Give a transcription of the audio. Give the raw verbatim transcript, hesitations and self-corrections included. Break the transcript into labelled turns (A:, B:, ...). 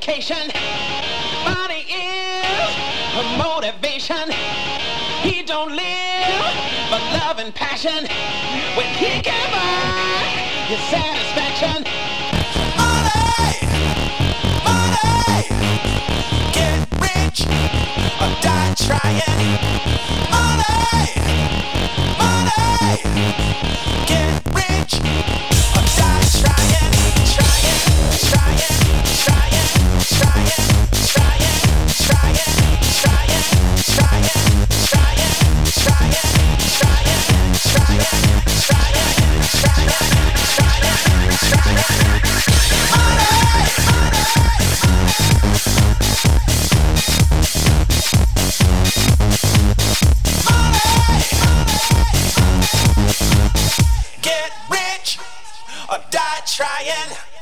A: education. Money is her motivation. He don't live for love and passion. When he can buy his satisfaction.
B: Money, money, get rich or die trying. Money, money, get rich or die trying, trying, trying, trying, trying, trying, trying, trying, trying, trying, trying, trying, trying, trying, trying, trying, get rich or die trying.